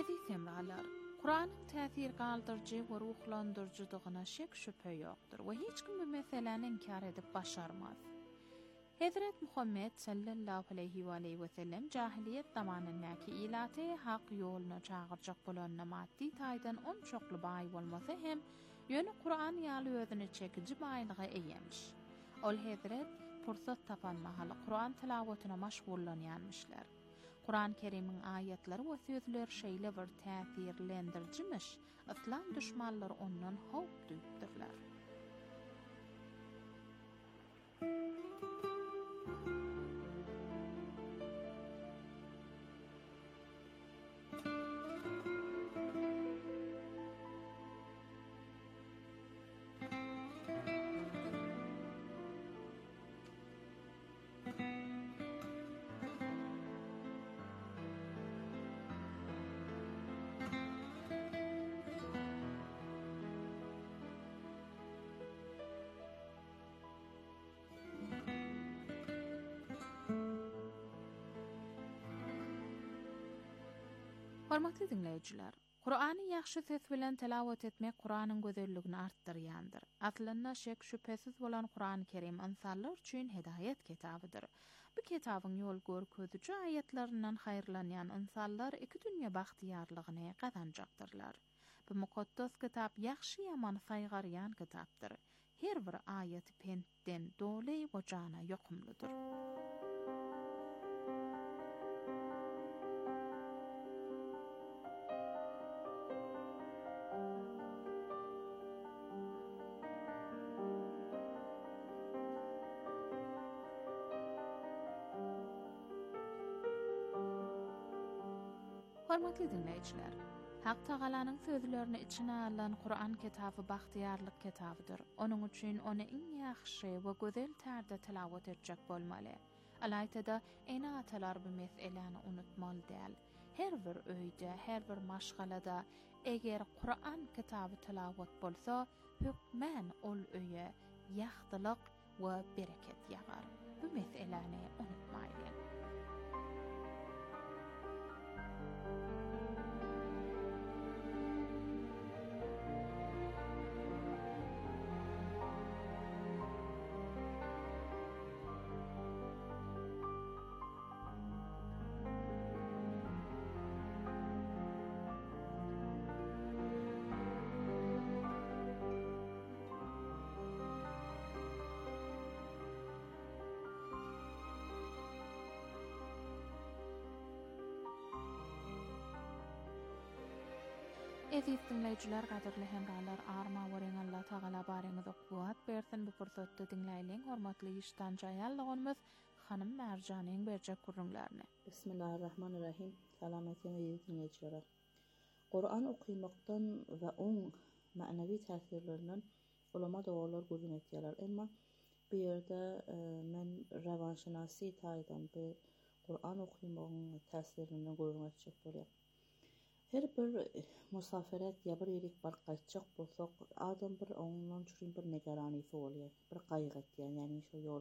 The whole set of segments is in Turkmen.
Ezi temralar, Kur'an'ın täsir galdırjy we ruhlandyrjydygyna şek şüphe ýokdur we hiç kim bu meseleni inkar edip başarmaz. Hazret Muhammed sallallahu aleyhi ve sellem jahiliyet zamanyndaky ilaty hak ýoluna çagyrjak bolan namaddi taýdan on çokly baý bolmasa hem ýöne Kur'an ýaly özüne çekici baýlyga eýemiş. Ol Hazret pursat tapan mahaly Kur'an tilawatyna maşgullanýanmyşlar. Kur'an-ı Kerim'in ayetleri ve sözleri şeýle bir täsirlendirjimiş, İslam düşmanları ondan howp duýupdyrlar. Hormatly dinleyijiler, Kur'any ýaxşy ses bilen tilawat etmek Kur'anyň gözelligini artdyrýandyr. Aslynda şek şüphesiz bolan Kur'an-ı Kerim insanlar üçin hidayet kitabydyr. Bu kitabyň ýol görkeziji ayetlerinden haýyrlanýan insanlar iki dünýä bagtyýarlygyny gazanjaktyrlar. Bu mukaddas kitap ýaxşy ýaman saýgarýan kitapdyr. Her bir ayet pentden doly we jana ýokumlydyr. Hormatly dinleyijiler, Hak Tagalanyň sözlerini içine alan Kur'an kitaby bagtyarlyk kitabydyr. Onuň üçin ony iň ýaxşy we gözel tärde tilawat etjek bolmaly. Alaytada ene atalar bu meseleni unutmaly däl. Her bir öýde, her bir maşgalada eger Kur'an kitaby tilawat bolsa, hükmen ol öýe ýagtylyk we bereket ýagar. Bu meseleni unutmaýly. Eziz dinleyijiler, gaderli hemralar, arma weren Allah Taala bareňiz okuwat bersin. Bu pursatda dinleýän hormatly işdanjaýallygymyz Hanym Merjanyň berjek gurrunlaryny. Bismillahirrahmanirrahim. Salametine dinleyijiler. Kur'an okuýmakdan we oň manevi täsirlerinden ulama dogalar gözüm etýärler. Emma bu ýerde men rawanşynasy taýdan bu Kur'an okuýmagyň täsirinden gözüm etjek bolýar. Her bir musaferet ya bir ýerik bar gaýtjak bolsak, adam bir oňundan çürün bir negaranysy bolýar. Bir gaýgy etýär, ýani şu ýol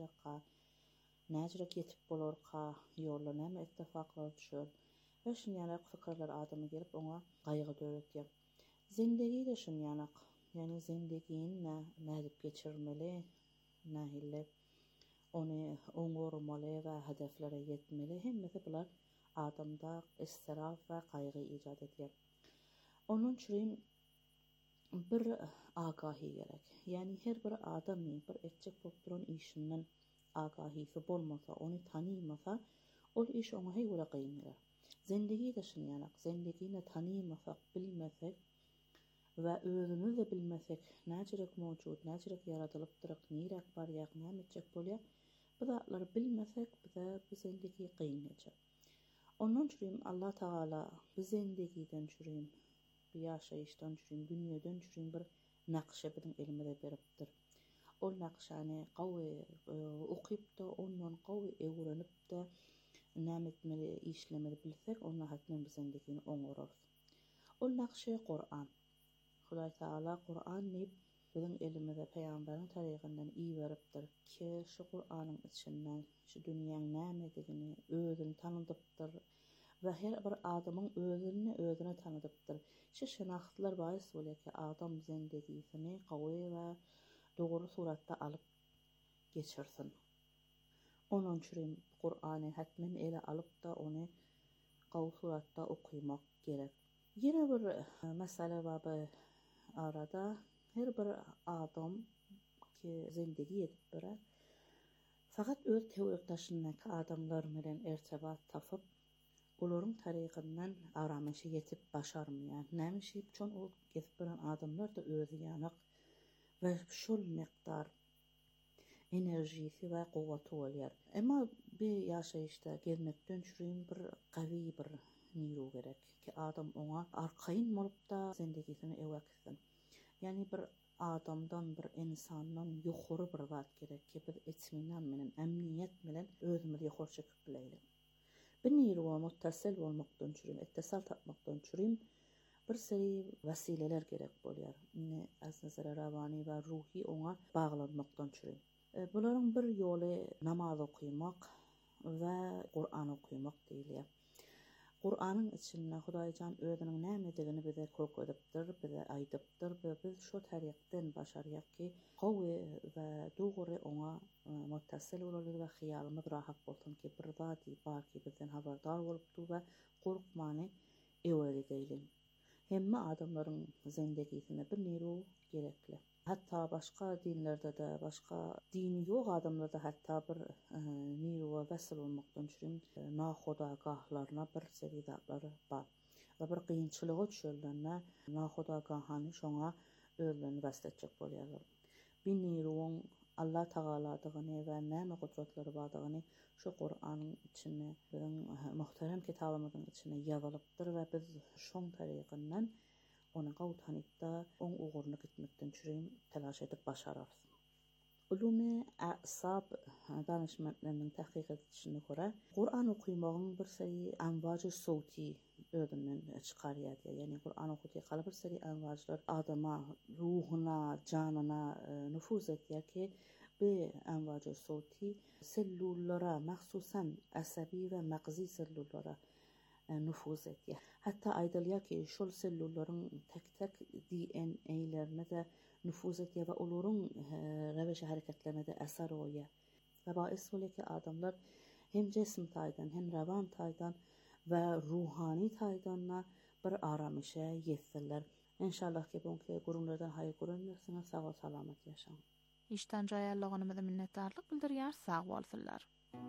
näjire getip bolarka, ýolda näme ettifaklar düşer. Ve şunyanak fikirler adamy gelip oňa gaýgy döretýär. Zindegi de şunyanak, ýani zindigini nädip geçirmeli, nähille ony oňormaly we hedeflere ýetmeli. Hemmesi bular adamda istiraf ve gaýgy ijad etýär. Onun üçin bir agahy gerek. Yani her bir adamyň bir etjek bolup duran işinden agahysi bolmasa, ony tanymasa, ol iş oňa heýle gynýar. Zindigi de şunyanak, zindigini tanýmasak, bilmesek we özüni de bilmesek, näçirek mowjud, näçirek yaradylypdyr, nirek barýak, näme etjek bolýar, bu zatlary bilmesek, bize bu zindigi gynýajak. Onun üçin Allah Taala bu zindigiden çürüm, bu ýaşaýyşdan çürüm, dünýeden çürüm bir nakşa biziň elimize beripdir. Ol nakşany gawy okyp da ondan gawy öwrenip de näme etmeli, işlemeli bilsek, onda hatman bu zindigini oňorarys. Ol nakşa Kur'an. Hudaý Taala Kur'an nip biziň elimize peýgamberiň tarygynyň iyi beripdir ki şu Kur'anyň içinden şu dünýäň nämedigini özüni tanıdypdyr. ve her bir adamın özüne tanıdıptır. Şu şanaxtlar bahis bolýar ki adam zendegisini gawy we dogry suratda alıp geçirsin. Onun üçin Qur'any hatmen ele alıp da onu gawy suratda okumak gerek. Yine bir mesele var arada. Her bir adam ki zendegi edip birer fakat öz tewrekdaşyndaky adamlar bilen ertebat tapıp olaryň tarygyndan aramışy yetip başarmaýar. Näme üçin ol gezip bilen adamlar da özü ýanyk ve şol miktar enerjisi ve gowwaty bolýar. Emma bir ýaşaýyşda gelmekden çürüň bir gawy bir niru gerek ki adam ona arkaýyn bolup da zendegisini eweksin. Yani bir adamdan, bir insandan ýokary bir zat gerek ki biz etminan bilen, emniyet bilen özümizi ýokary çekip bileýlik. Bir niruwa muttassil bolmakdan çürüň, ittisal tapmakdan çürüň bir seri wasileler gerek bolýar. Aslında rawani we ruhi ona baglanmakdan çürüň. Bularyň bir ýoly namaz okumak we Qur'an okumak diýilýär. Qur'anyň içinde Hudaýjan özüniň nämedigini bize köpedipdir, bize aýdypdyr we biz şo tarykdan başarýak ki gawy we dogry ona muttassil bolalım we hyýalymyz rahat bolsun ki bir zat bar ki bizden habardar bolupdy we gorkmany eweli diýilim. Hemme adamlaryň zendegisine bir niru gerekli. Hatta başka dinlerde de, başka dini ýok adamlarda hatta bir niruwa väsil bolmakdan çürüň nahodagahlarına bir seri zatlary bar. Ve bir kıyınçılığa düşürlerine nahodagahany şoňa özlerini väsletjek bolýarlar. Bir niruwun Allah Tagaladygyny we näme gudratlary bardygyny şu Qur'anyň içinde, bizim muhterem kitabymyzyň içinde ýazylypdyr we biz şoň tarygyndan onu gawy tanypda oň uğuruna gitmekden çürüň telaş edip başararys. Ulumi asab danışmanlarynyň tahqiq etişine görä, Qur'an okuýmagyň bir seri anwajy sowti özünden çykarýar. Yani Qur'an okudy galy bir seri anwajlar adama, ruhuna, janyna nüfuz etýär ki bu anwajy sowti sellullara, mahsusan asabi we magzy sellullara nüfuz etýär. Hatta aýdylýar ki şol sellullaryň tek DNA-lerine de nüfuz etýär we olaryň reweşi hareketlerine de äser bolýar. Ve bahis bolýar ki adamlar hem jesm taýdan, hem rawan taýdan we ruhani taýdanna bir aramışa ýetseler. İnşallah ki bu gurumlardan haýy görünmersiniz, sag we salamat ýaşaň. İşten jaýarlygynymyza minnetdarlyk bildirýär, sag bolsunlar.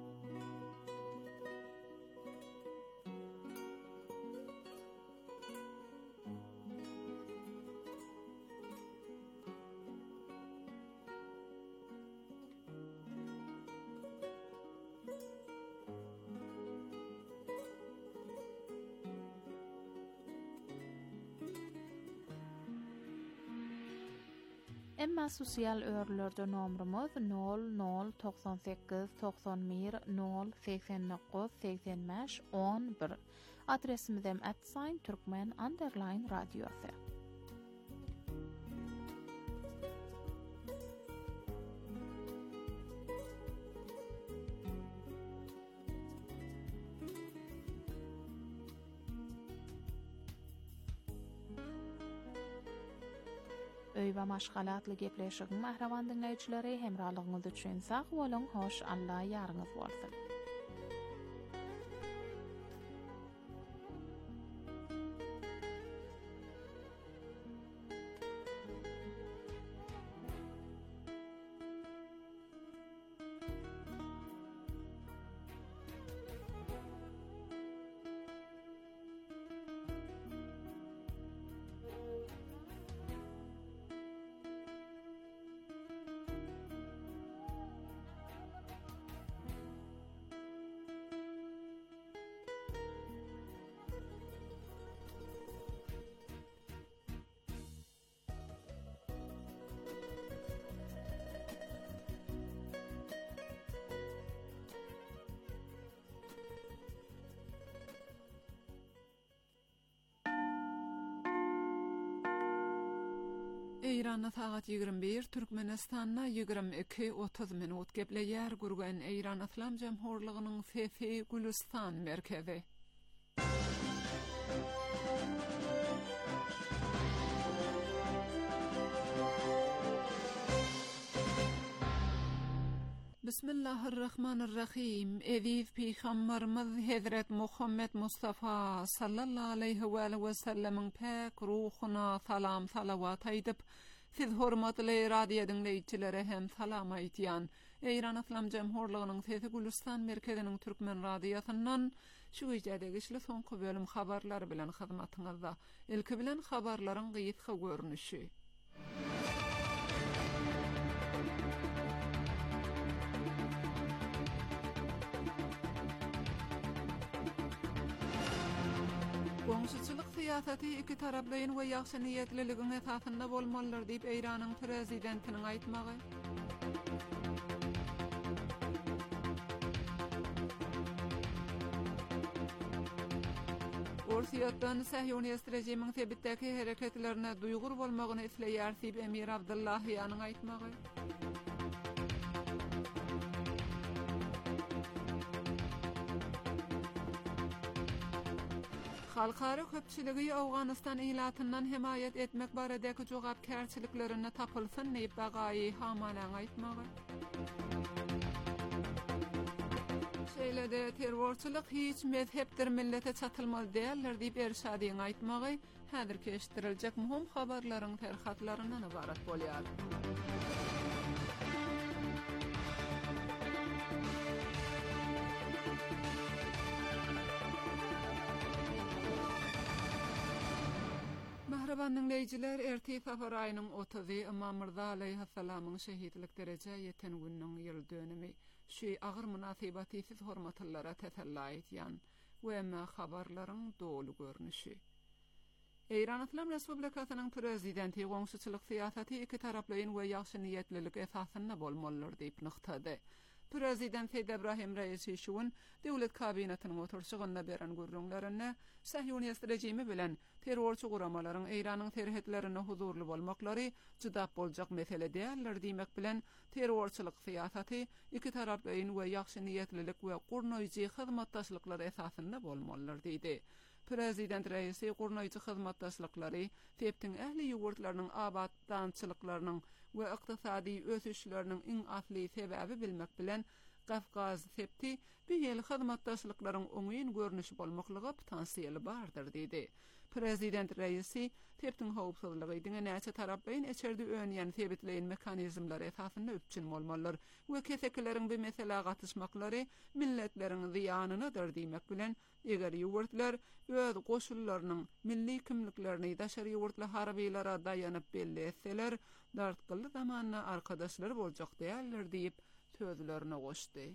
Emma sosial örlerde nomrumuz 0098 91 089 85 11. Adresimiz hem @turkmen_radiosi. Öý we maşgalatly gepleşigiň mahraman dinleýijileri hemralygyňyz üçin sag bolun, hoş, Allah ýaryňyz bolsun. Eýranda sagat 21, Türkmenistanda 22:30 minut gepleýär gurgan Eýran Islam Jamhurlygynyň Fefi Gülistan merkezi. Bismillahirrahmanirrahim. Edif Peygamberimiz Hazret Muhammed Mustafa sallallahu aleyhi ve sellem'in pek ruhuna salam salavat aydıp, siz hormatly radio dinleyiçilere hem salam aytýan. Eýran Islam Jemhurlygynyň Sesi Gülistan merkeziniň türkmen radiosundan şu gecedegi soňky bölüm habarlary bilen hyzmatyňyzda. Ilki bilen habarlaryň gyýytka görnüşi. Goňşuçylyk syýasaty iki taraplaýyn we ýaxşy niýetliliginiň esasynda bolmalydyr diýip Eýranyň prezidentiniň aýtmagy. Orsiýatdan Sahyonist rejimiň sebitdäki hereketlerine duýgur bolmagyny isleýär diýip Emir Abdullahyanyň aýtmagy. Halkara köpçüligi Awganystan ilatyndan himayet etmek baradaki jogapkärçiliklerine tapylsyn diýip Bagaýy Hamanaň aýtmagy. Şeýlede terrorçylyk hiç mezhepdir, millete çatylmaly däldir diýip Erşadyň aýtmagy häzirki eşitdirilejek muhim habarlaryň terhatlaryndan ibarat bolýar. Mahraban dinleyijiler, erti safar aýynyň 30-y Imam Myrza aleyhissalamyň şehitlik derece ýeten günüň ýyl dönümi şu agyr munasabatysyz hormatlylara teselli aýtýan we emma habarlaryň dolu görnüşi. Eýran Islam Respublikasynyň prezidenti goňşuçylyk syýasaty iki taraplaýyn we ýaxşy niýetlilik esasynda bolmalydyr diýip nykdy. Prezident Said Ibrahim Raisi şuun döwlet kabinetynyň oturşygynda beren görüňlerini Sahyonist rejimi bilen terrorçy guramalaryň Eýranyň terhetlerine huzurly bolmaklary jydap boljak mesele däldir diýmek bilen terrorçylyk syýasaty iki taraplaýyn we ýaxşy niýetlilik we gurnoýjy hyzmatdaşlyklar esasynda bolmalydyr diýdi. Prezident Raisi gurnoýjy hyzmatdaşlyklary teptiň ähli ýurtlarynyň abaddançylyklarynyň we ykdysady ösüşleriniň iň asly sebäbi bilmek bilen Kafkaz septi bir ýyl hyzmatdaşlyklaryň oňyn görnüşi bolmaklygy potensiýali bardyr diýdi. Prezident Raisi teptiň howpsuzlygy diňe näçe taraplaýyn eçerdi öňýän sebitleýin mekanizmlary esasynda üçin bolmalydyr we kesekleriň bir mesele gatışmaklary milletleriň ziýanynadyr diýmek bilen eger ýurtlar öz goşullarynyň milli kimliklerini daşary ýurtly harbiýlara daýanyp belli etseler, dartgyly zamanda arkadaşlar boljak däldir diýip sözlerine goşdy.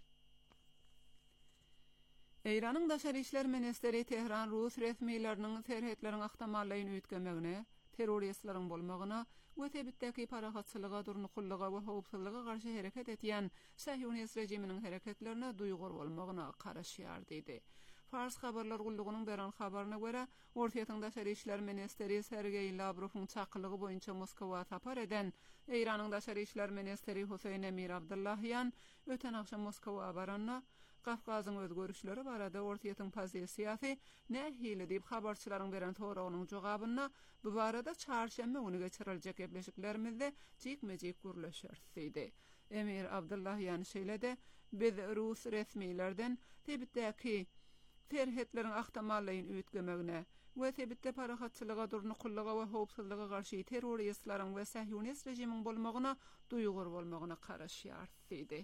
Eýranyň daşary işler ministeri Tehran Rus resmiýetleriniň terhetlerini ahtamalaryny üýtgemegine, terroristleriň bolmagyna we sebitdäki parahatçylyga, durnukullyga we howpsuzlyga garşy hereket etýän Sahyonist rejiminiň hereketlerine duýgur bolmagyna garaşýar diýdi. Fars habarlar gullugynyň beren habaryna görä, Orsiýatyň daşary işler ministeri Sergey Lavrowyň çakylygy boýunça Moskwa tapar eden Eýranyň daşary işler ministeri Husayn Emir Abdullahyan öten akşam Moskwa baranna Kafkazyň özgörüşleri barada Orsiýatyň pozisiýasy nähili diýip habarçylaryň beren soragynyň jogabyna bu barada çarşamba güni geçiriljek gepleşiklerimizde jekmejek gürleşer diýdi. Emir Abdullahyan şeýlede biz Rus resmiýetlerden tebitdäki terhetleriň ahtamalaryny üýtgemegine we sebitde parahatçylyga, durnukullyga we howpsuzlyga garşy terroristleriň we Sahyonist rejimiň bolmagyna duýgur bolmagyna garaşýar diýdi.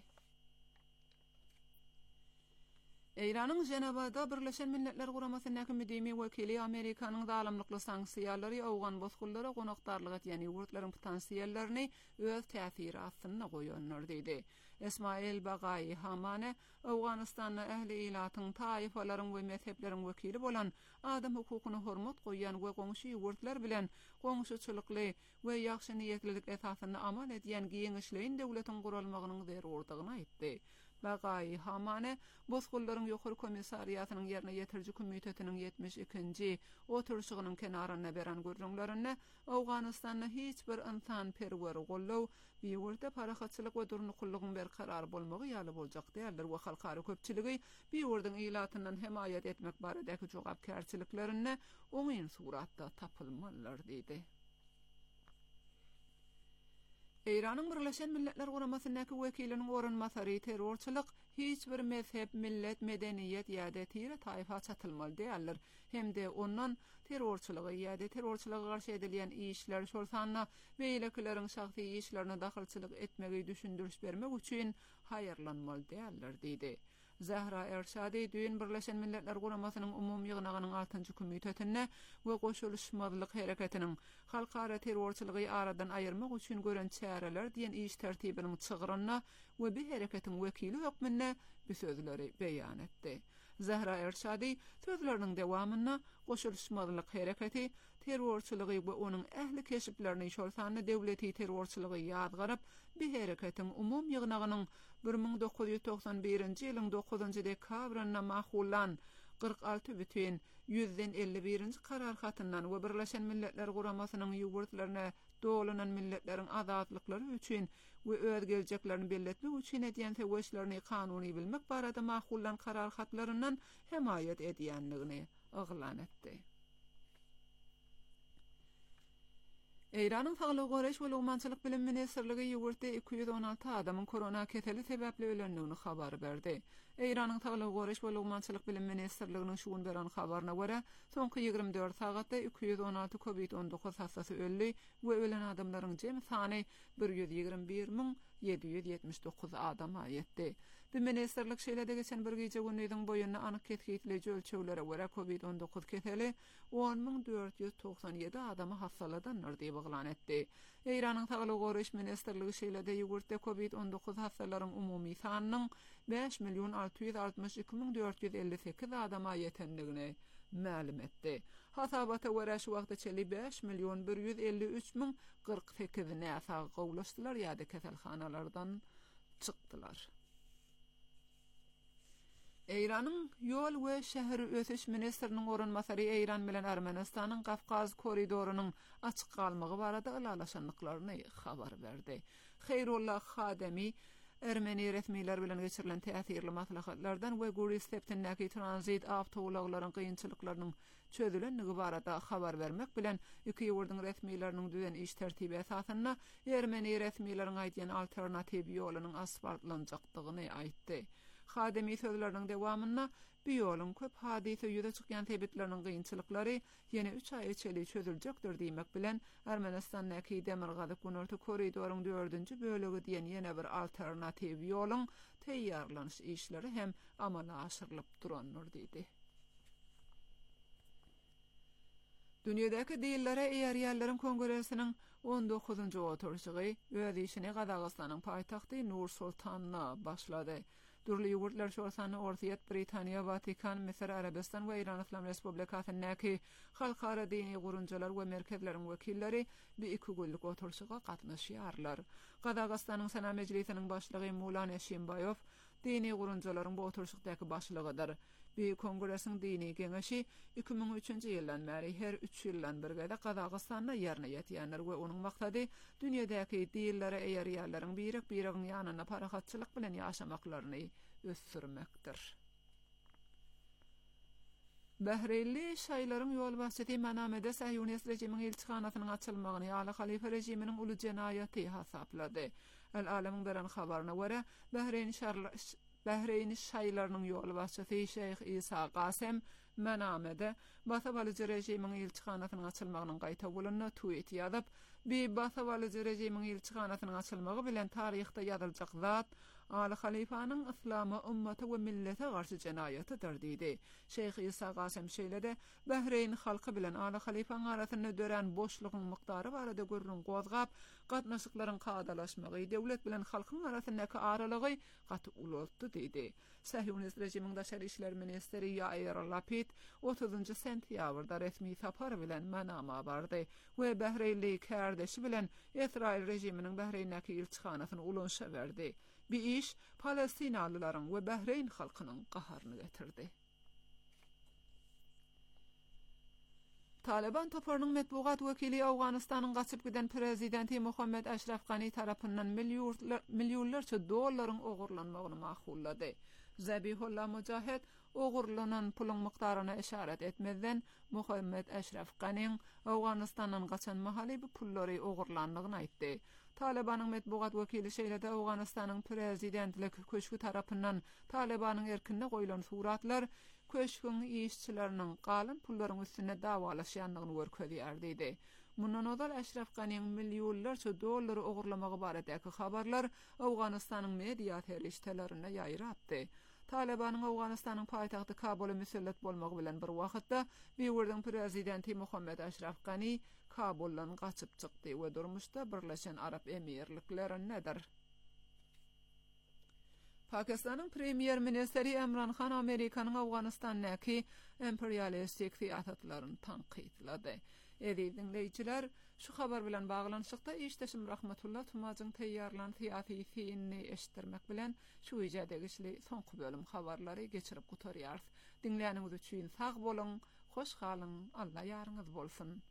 Eýranyň Jenewada Birleşen Milletler Guramasynyň müdemi wekili Amerikanyň zalimlikli sanksiýalary awgan bozgullary gonakdarlyk etýän ýurtlaryň potensiýallaryny öz täsiri astynda goýanlar diýdi. Esmail Bagaýy Hamane Awganystanyň ähli ilatyň taýfalaryň we mezhepleriň wekili bolan adam hukukyna hormat goýan we goňşy ýurtlar bilen goňşuçylykly we ýaxşy niýetlilik esasynda amal edýän giňişleýin döwletiň guralmagynyň zerurdygyny aýtdy. Bagaýy Hamane bozgullaryň ýokary komissariýatynyň ýerine ýetirji komitetiniň 72-nji oturşygynyň kenaryna beren görüňlerini Awganystanda hiç bir insan perwer gollaw bir ýurtda parahatçylyk we durnukullygyň berkarar bolmagy ýaly boljak däldir we halkary köpçüligi bir ýurdyň ilatyndan himayet etmek baradaky jogapkärçiliklerini oňyn suratda tapylmalylar diýdi. Eýranyň Birleşen Milletler Guramasynyňky wekiliniň orunmasary terrorçylyk hiç bir mezhep, millet, medeniýet ýa-da tire taýfa çatylmaly däldir. Hemde ondan terrorçylygy ýa-da terrorçylyga garşy edilýän işler şol sanna beýlekileriň şahsy işlerine dahylçylyk etmegi düşündürüş bermek üçin haýyrlanmaly däldir diýdi. Zahra Erşadi düýün Birleşen Milletler Guramasynyň umum ýygnagynyň 6-njy komitetine we goşuluşmadylyk hereketiniň halkara terrorçylygy aradan aýyrmak üçin gören çäreler diýen iş tertibiniň çygyryna we bir hereketiň wekili hökmünde bu sözleri beýan etdi. Zahra Erşadi sözleriniň dewamyna goşuluşmadylyk hereketi terrorçylygy we onuň ähli keşiplerini şol sanly döwleti terrorçylygy ýadgaryp bir hereketiň umum ýygnagynyň 1991-nji ýylyň 9-njy dekabrynda mahulan 46,151-nji karar hatyndan we Birleşen Milletler Guramasynyň ýugurtlaryna dolanan milletleriň azatlykları üçin we öz geljeklerini belletmek üçin edýän teweşlerini kanuny bilmek barada mahulan karar hatlaryndan hemayet edýänligini oglan etdi. Eýranyň Saglyk Goraş we Lugmançylyk bilim ministrligi ýugurtda 216 adamyň korona keteli sebäpli ölendigini habar berdi. Eýranyň Saglyk Goraş we Lugmançylyk bilim ministrliginiň şuun beren habaryna görä, soňky 24 sagatda 216 COVID-19 hastasy öldi we ölen adamlaryň jemy sany 121.779 adama ýetdi. Bu ministrlik şeýlede geçen bir gece günüýdiň boýuna anyk ketgitleji ölçeglere görä COVID-19 keteli 10.497 adamy hassaladanlar diýip oglan etdi. Eýranyň Saglyk Goraş ministrligi şeýlede ýugurtda COVID-19 hassalaryň umumy sanynyň 5.662.458 adama ýetendigini ma'lum etdi. Hasabata görä şu wagtda 5.153.048 näsa gowlaşdylar ýa-da keselhanalardan çykdylar. Eýranyň ýol we şäher ötüş ministriniň orunmasary Eýran bilen Ermenistanyň Kafkaz koridorunyň açyk galmagy barada ılalaşanlyklaryny habar berdi. Hayrullah Hademi Ermeni resmiler bilen geçirilen täsirli maslahatlardan we Guri Steptindäki transit awtowlaryň kynçylyklarynyň çözülenligi barada habar bermek bilen iki ýurduň resmileriniň düzen iş tertibi esasynda Ermeni resmileriň aýdýan alternativ ýolunyň asfaltlanjakdygyny aýtdy. Hademi sözleriniň dewamyna bu ýoluň köp hadise ýüze çykýan tebitleriniň kynçylyklary ýene 3 aý içeli çözüljekdir diýmek bilen Ermenistandaky Demirgazy Kunurty koridorunyň 4-nji bölegi diýen ýene bir alternativ ýoluň teýýarlanyş işleri hem amala aşyrylyp duranlar diýdi. Dünýädäki diýillere eýärýärleriň kongresiniň 19-njy oturuşy öz işini Gazagystanyň paýtagty Nur Sultanyna başlady. Durly ýurtlar şorsany Ortiýat, Britaniýa, Vatikan, Misir, Arabistan we Iran Islam Respublikasynyňky halkara dini gurunjalar we merkezleriň wekilleri bu iki günlük oturuşyga gatnaşýarlar. Gazagystanyň Sana Mejlisiniň başlygy Mulan Eşimbaýow dini gurunjalaryň bu oturuşykdaky başlygydyr. Bu kongresiň dini geňeşi 2003-nji ýyldan bäri her 3 ýyldan bir gada Gazagystanda ýerine ýetýänler we onuň maksady dünýädäki diýillere eýärýärleriň birek-bireginiň ýanyna parahatçylyk bilen ýaşamaklaryny ösürmekdir. Bahreynli şaýlaryň ýol başçysy Manamede Sahyunist rejimiň elçixanasynyň açylmagyny ýaly halifa rejiminiň uly jenaýaty hasaplady. El-Alamyň beren habaryna görä, Bahreyn şaýlarynyň ýol başçysy Şeyh İsa Qasem Manamede Basabalyjy rejimiň elçixanasynyň açylmagynyň gaýta bolanyna tweet ýazyp, "Bu Basabalyjy rejimiň elçixanasynyň açylmagy bilen taryhda ýazyljak zat Ali Halifanyň islama, ummata we millete garşy jenaýatydyr" diýdi. Şeyh İsa Qasem şeýlede Bahreyn halky bilen Ali Halifanyň arasynda dören boşlugyň miqdary barada görülen gozgap, gatnaşyklaryň kadalaşmagy, döwlet bilen halkyň arasyndaky aralygy gaty ulatdy diýdi. Sahyunist rejimiň daşary işler ministri Yair Lapid 30-njy sentýabrda resmi sapar bilen Manama bardy we Bahreynli kardeşi bilen Israil rejiminiň Bahreýndäki elçixanasyny ulanşa berdi. Bu iş Palestinalylaryň we Bahreyn halkynyň gaharyny getirdi. Taliban toparının metbuat vekili Awganystanyň gaçyp giden prezidenti Muhammed Ashraf Ghani tarapyndan milyonlarça dollaryň ogurlanmagyny maqullady. Zabihullah Mujahid ogurlanan pulun mykdaryna işaret etmeden Muhammed Ashraf Ghaniň Awganystanyň gaçan mahaly bu pullary ogurlandygyny aýtdy. Talibanyň metbuat wekili şeýlede Awganystanyň prezidentlik köşkü tarapyndan Talibanyň erkinde goýulan suratlar köşkün işçilerinin galyn pullaryň üstüne dawalaşýandygyny görkezýärdi. Mundan odal Ashraf Ghaniň milyonlarça dollary ogurlamagy baradaky habarlar Awganystanyň media terişlerine ýaýratdy. Talibanyň Awganystanyň paýtagty Kabuly müsellet bolmagy bilen bir wagtda Beýurdyň prezidenti Muhammed Ashraf Ghani Kabuldan gaçyp çykdy we durmuşda Birleşen Arap Emirliklerinedir. Pakistanyň premier ministeri Imran Khan Amerikanyň Awganystanyňky imperialistik fiýatlaryny tanqidlady. Dinleýijiler, şu habar bilen baglanyşykda işdeşim Rahmatullah Tumazyň teýýarlan fiýaty fiýinni eşitdirmek bilen şu ýerde soňky bölüm habarlary geçirip gutarýar. Dinleýäniňiz üçin sag bolun, hoş galyň, Allah ýaryňyz bolsun.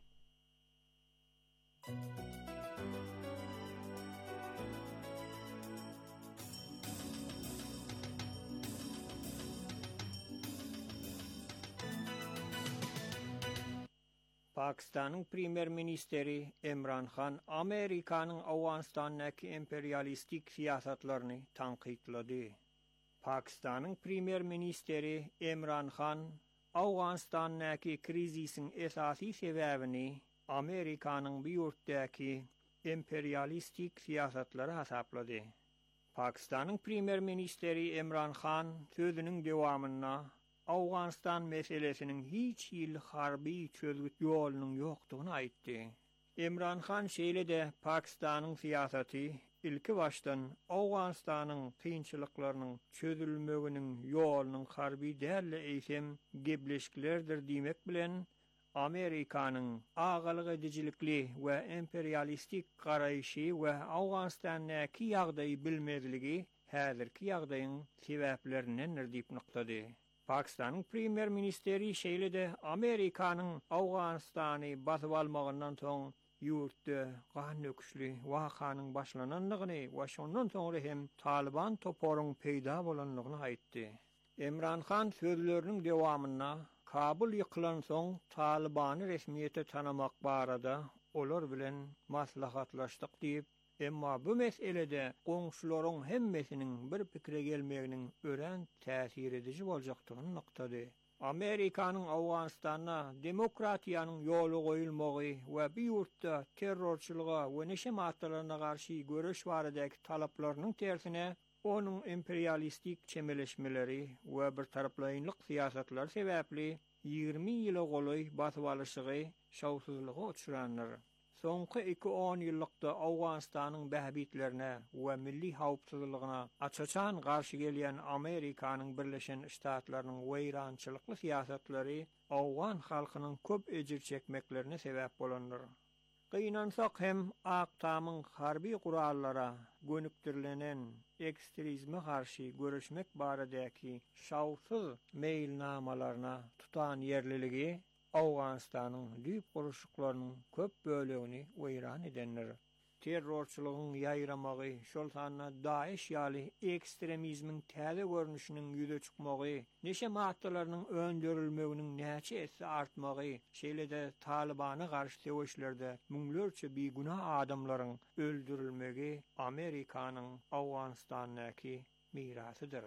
Pakistanyň premier ministeri Imran Khan Amerikanyň Awganystanyňky imperialistik siýasatlaryny tanqidlady. Pakistanyň premier ministeri Imran Khan Awganystanyňky krizisiň esasy sebäbini Amerikanyň bu ýurtdaky imperialistik siýasatlary hasaplady. Pakistanyň premier ministeri Imran Khan sözüniň dowamyna Awganystan meselesiniň hiç ýyl harby çözgüt ýolunyň ýokdugyny aýtdy. Imran Khan şeýlede Pakistanyň siýasaty ilki başdan Awganystanyň kynçylyklarynyň çözülmeginiň ýolunyň harby däl eýsem gebleşiklerdir diýmek bilen Amerikanyň agalyk edijilikli we imperialistik garaýşy we Awganystanyňky ýagdaýy bilmezligi häzirki ýagdaýyň sebäplerinden diýip noktady. Pakistanyň premier ministeri şeýlede Amerikanyň Awganystany basyp almagyndan soň ýurtda gahnöküşli wakanyň başlanandygyny we şondan soňra hem Taliban toporyň peýda bolanlygyny aýtdy. Imran Khan sözleriniň dowamyna Kabul ýykylan soň Talibany resmiýete tanamak barada olar bilen maslahatlaşdyk diýip, emma bu meselede goňşularyň hemmesiniň bir pikire gelmeginiň ören täsir edici boljakdygyny noktady. Amerikanyň Awganystana demokratiýanyň ýolu goýulmagy we bu ýurtda terrorçylyga we neşematlaryna garşy görüş baradaky talaplarynyň tersine onun imperialistik çemeleşmeleri we bir taraplayynlyk siýasatlar sebäpli 20 ýyla goly basyp alyşygy şawsuzlyga uçuranlar. Soňky 2-10 ýyllykda Awganystanyň bähbitlerine we milli hawpsuzlygyna açaçan garşy gelýän Amerikanyň Birleşen Ştatlarynyň weýrançylykly siýasatlary Awgan halkynyň köp ejir çekmeklerine sebäp bolanlar. Gynansak hem Aktamyň harby gurallara gönükdirilenen ekstremizme garşy görüşmek baradaky şawsuz meýilnamalaryna tutan ýerliligi Awganystanyň düýp guruşuklarynyň köp bölegini weýran edenler. Terrorçylygyň ýaýramagy, şol sanna Daesh ýaly ekstremizmiň täze görnüşiniň ýüze çykmagy, neşe maddalarynyň öndürilmeginiň näçe esse artmagy, şeýlede Talibana garşy döwüşlerde müňlerçe begunah adamlaryň öldürilmegi Amerikanyň Awganystanyňky mirasydyr.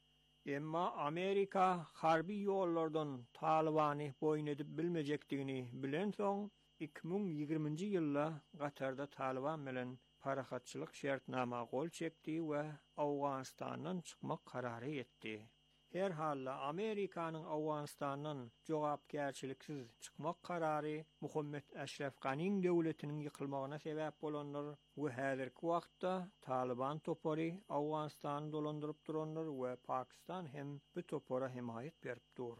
Emma Amerika harbi ýollardan Talibany boyun edip bilmejekdigini bilen soň 2020-nji ýylda Gatarda Taliban bilen parahatçylyk şertnama gol çekdi we Awganystandan çykmak karary etdi. Her halda Amerikanyň Awganystandan jogapkärçiliksiz çykmak karary Muhammed Ashraf Ghaniň döwletiniň ýykylmagyna sebäp bolanlar we häzirki wagtda Taliban topary Awganystany dolandyryp duranlar we Pakistan hem bu topara himayet berip dur.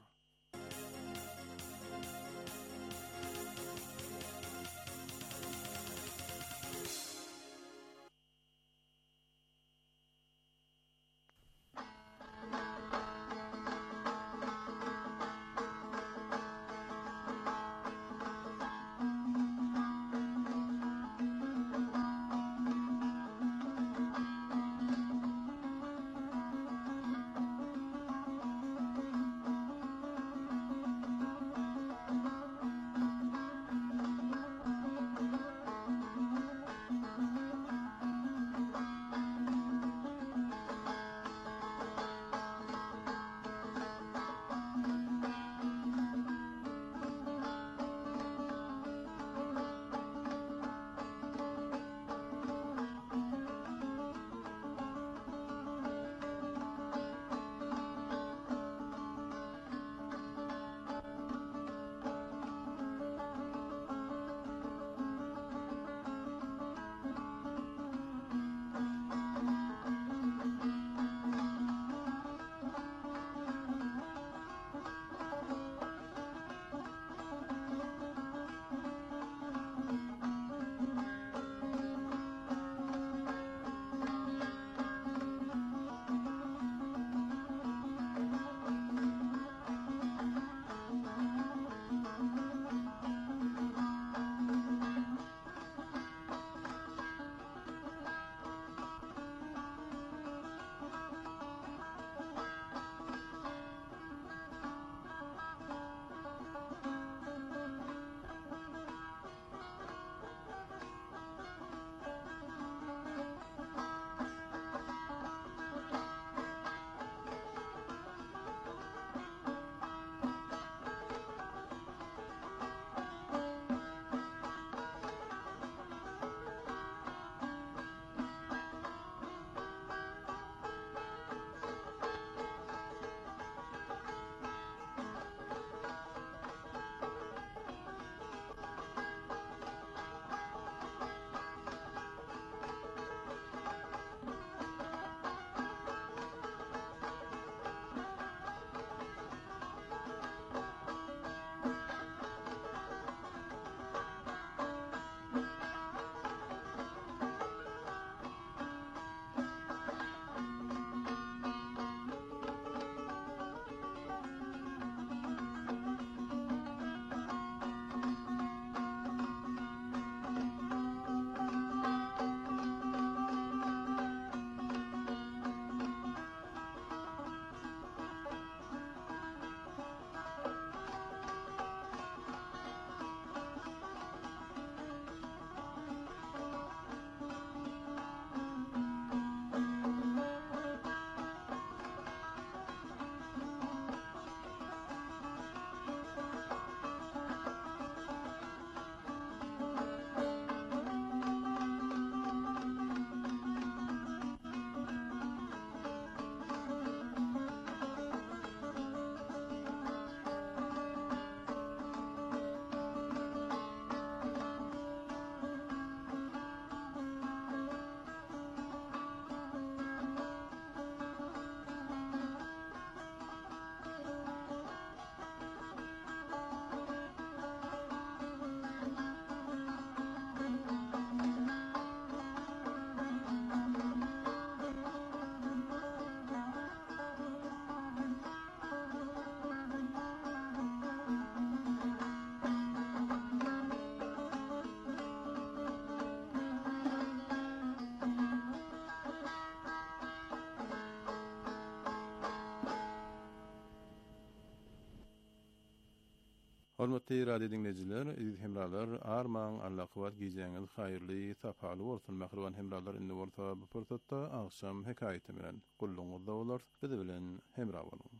Hormatly radio dinleyijiler, hemralar, arman, allaqıvat giýjeňiz haýyrly, sapaly bolsun. Mähriban hemralar indi bolsa bu pursatda akşam hekaýeti bilen gulluňyzda bolar. Bizi bilen hemra bolun.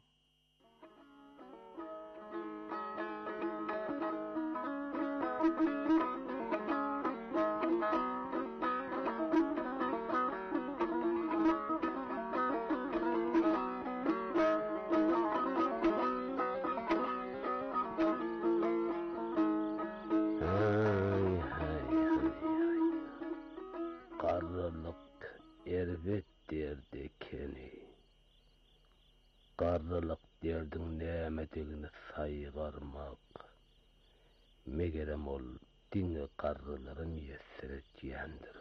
Qarrılık derdiň nämedigini saýgarmak. Megerem ol diňe qarrılarym ýesretýändir.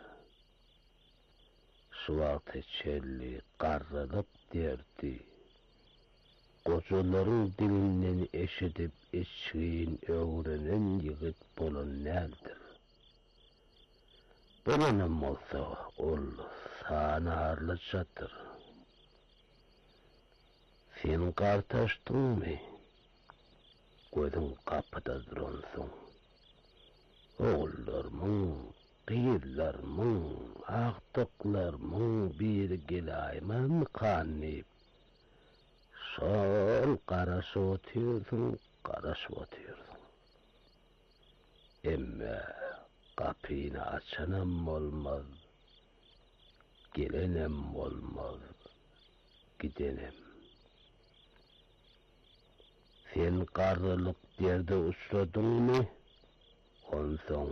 Şu wagt çelli qarrılık derdi. Gojalaryň dilinden eşidip eşiğin öwrenen ýigit bolan nädir? Bolanam bolsa ol sana arlyjadyr. Sen qartaşdyňmy? Gözüň kapyda duransyň. Oğullarymyň, gyýylarymyň, agtyklarymyň biri gelaýman kanyp. Şol garaşyp otyrsyň. Emme kapyny açanam bolmaz. Gelenem bolmaz. Gidenem. Sen qarrılık derde uçradyňmy? Onsoň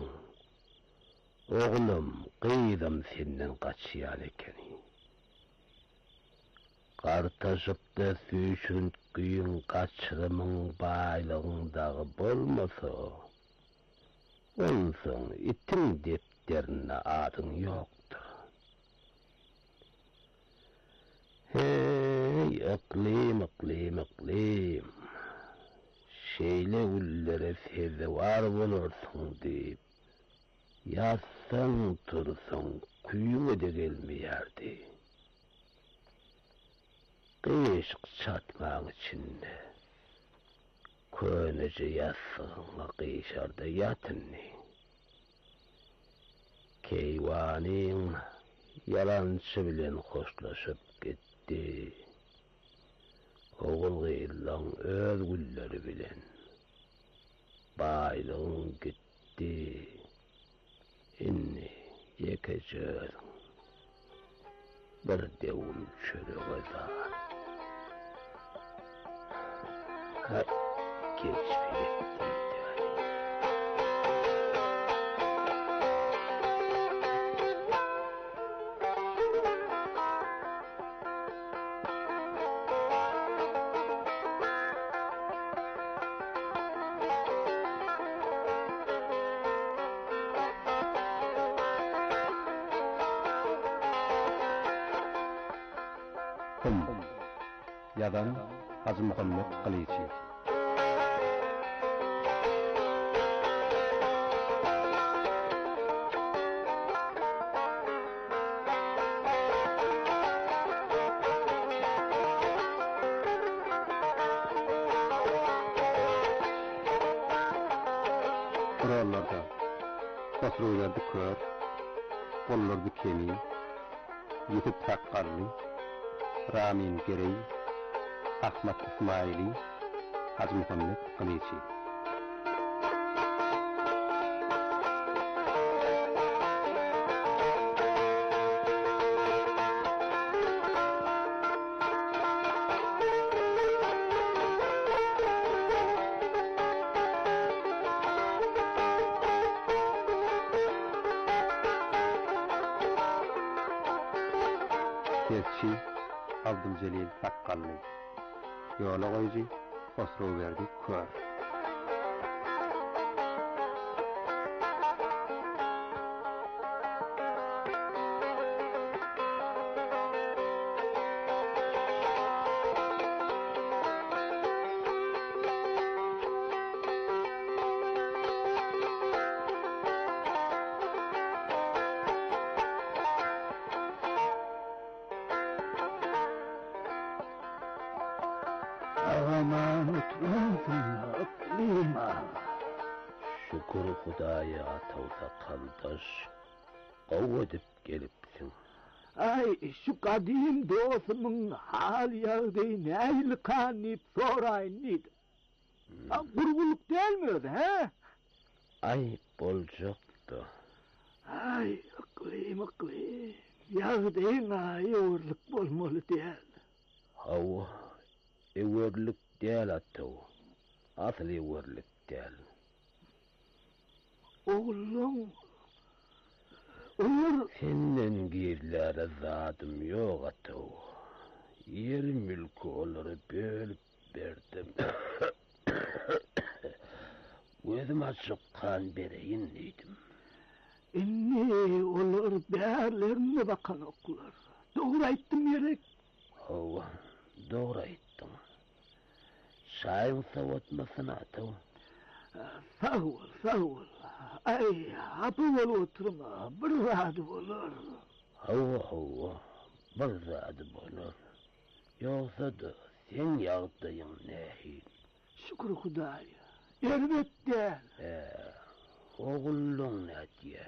oğlum gyýdym senden gaçýan ekeni. Qartaşypda süýşünt güýün gaçrymyň baýlygyndagy bolmasa, onsoň itiň depderine adyň ýokdur. Hey, iklim. Şeýle güllere sezewar bolarsyň diýip, ýatsaň tursaň küýüňe de gelmeýärdi. Gyşyk çatmaň içinde, köneje ýatsaňa gyşarda ýatynny. Keýwanyň yalançy bilen hoşlaşyp gitdi. Oğul gyýylan öz gülleri bilen. Baýlygyň gitdi. Inni ýekejek. Bir dewim çörege zat. Geçip gitdi. Yadan Hacı Muhammed Qilici. Kurallarda Basroýlardy kör, bollardy keni, ýetip taqqarly, Ramin Gerey, Ahmet İsmaili, Hacı Muhammed Qilici. Sesçi Abdülcelil Sakkallı. Yola goýjy Basroýlardy kör. aman oturmasın Lima. Şükür Hudaya tavsa kaldaş. Qav edip gelipsin. Ay şu kadim dostumun hal yağdı neyle kanip sorayın neydi? Kurguluk değil mi öyle he? Ay bolacaktı. Ay ıklıyım. Yağdığın ay uğurluk bolmalı değil. Hava ewerlik değil atav. Asıl ewerlik değil. Oğlum olur. Senden girlere zadım yok atav. Yer mülkü onları bölüp verdim. Özüm açık kan bereyin neydim. İnni olur değerlerine bakan okular. Doğru ettim yerek. Hava doğru ettin. Şahin savatmasın atav. Sağ ol. Ay hapı ol oturma. Bir rahat olur. Hava bir zadı olur. Yoksa da sen yağdayın nehil. Şükür Hudaya. Elbette. Oğlun ne diye?